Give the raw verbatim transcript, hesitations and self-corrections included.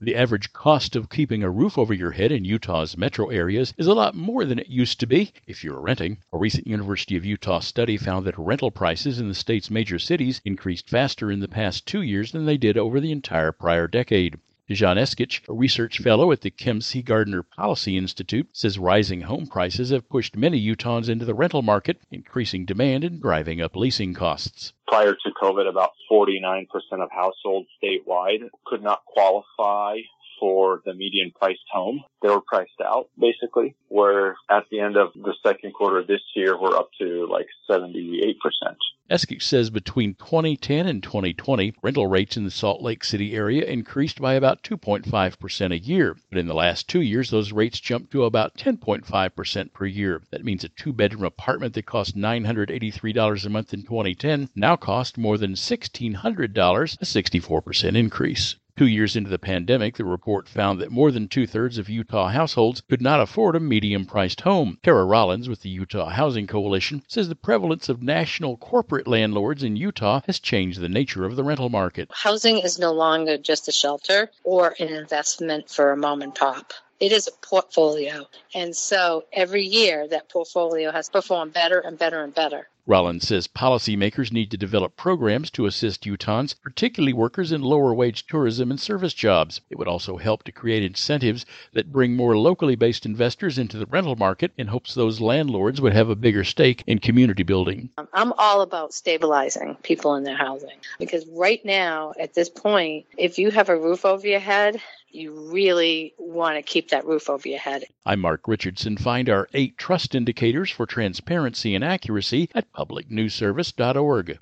The average cost of keeping a roof over your head in Utah's metro areas is a lot more than it used to be if you're renting. A recent University of Utah study found that rental prices in the state's major cities increased faster in the past two years than they did over the entire prior decade. Dejan Eskich, a research fellow at the Kim C. Gardner Policy Institute, says rising home prices have pushed many Utahns into the rental market, increasing demand and driving up leasing costs. Prior to COVID, about forty-nine percent of households statewide could not qualify for the median priced home. They were priced out, basically, where at the end of the second quarter of this year, we're up to like seventy-eight percent. Eskich says between twenty ten and twenty twenty, rental rates in the Salt Lake City area increased by about two point five percent a year. But in the last two years, those rates jumped to about ten point five percent per year. That means a two-bedroom apartment that cost nine hundred eighty-three dollars a month in twenty ten now costs more than one thousand six hundred dollars, a sixty-four percent increase. Two years into the pandemic, the report found that more than two-thirds of Utah households could not afford a medium-priced home. Tara Rollins with the Utah Housing Coalition says the prevalence of national corporate landlords in Utah has changed the nature of the rental market. Housing is no longer just a shelter or an investment for a mom and pop. It is a portfolio. And so every year that portfolio has performed better and better and better. Rollins says policymakers need to develop programs to assist Utahns, particularly workers in lower-wage tourism and service jobs. It would also help to create incentives that bring more locally based investors into the rental market in hopes those landlords would have a bigger stake in community building. I'm all about stabilizing people in their housing because right now, at this point, if you have a roof over your head, you really want to keep that roof over your head. I'm Mark Richardson. Find our eight trust indicators for transparency and accuracy at public news service dot org.